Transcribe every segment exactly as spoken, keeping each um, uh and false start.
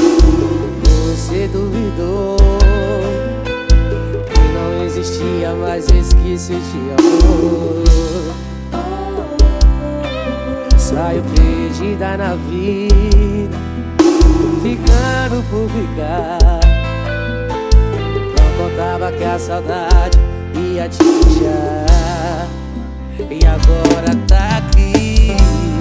Você duvidou que não existia mais resquício de amor. Saio perdida na vida, ficando por ficar. Não contava que a saudade ia te deixar, e agora tá aqui.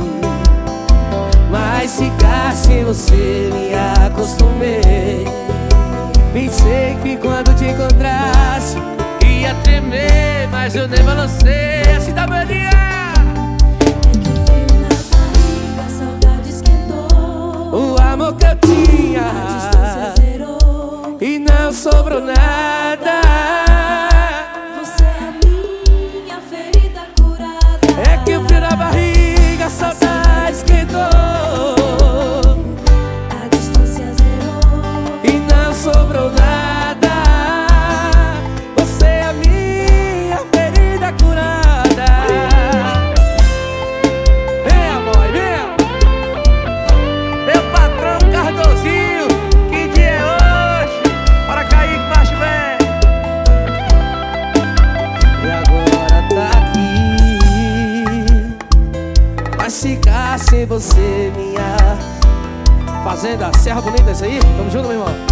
Mas ficar sem você me acostumei. Pensei que quando te encontrasse ia tremer, mas eu nem balancei. Assim da Maria. O amor que eu tinha, a distância zerou, e não sobrou nada. Você é a minha ferida curada. É que o frio na barriga, a saudade esquentou. A distância zerou, E não sobrou nada. Você é a minha ferida curada. Venha, boy, venha. Meu patrão Cardozinho, que dia é hoje? Para cair que macho vem. E agora tá aqui. Mas ficar sem você, minha Fazenda Serra Bonita, isso aí? Tamo junto, meu irmão.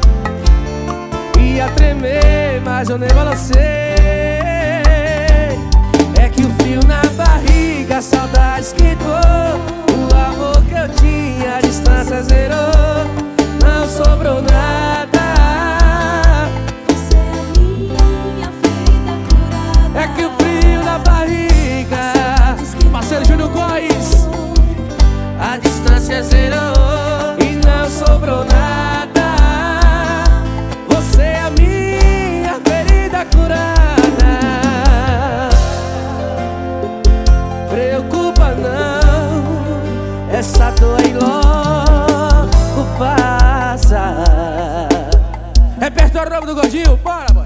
Ia tremer, mas eu nem balancei. É que o frio na barriga, a saudade esquentou. O amor que eu tinha, a distância zerou. Não sobrou nada. você é a minha ferida curada. É que o frio na barriga, parceiro Júnior Góes, a distância zerou. E não sobrou nada. Você é a minha ferida curada. Preocupa não, essa dor aí logo passa. Repertório novo do Gordinho, bora, bora.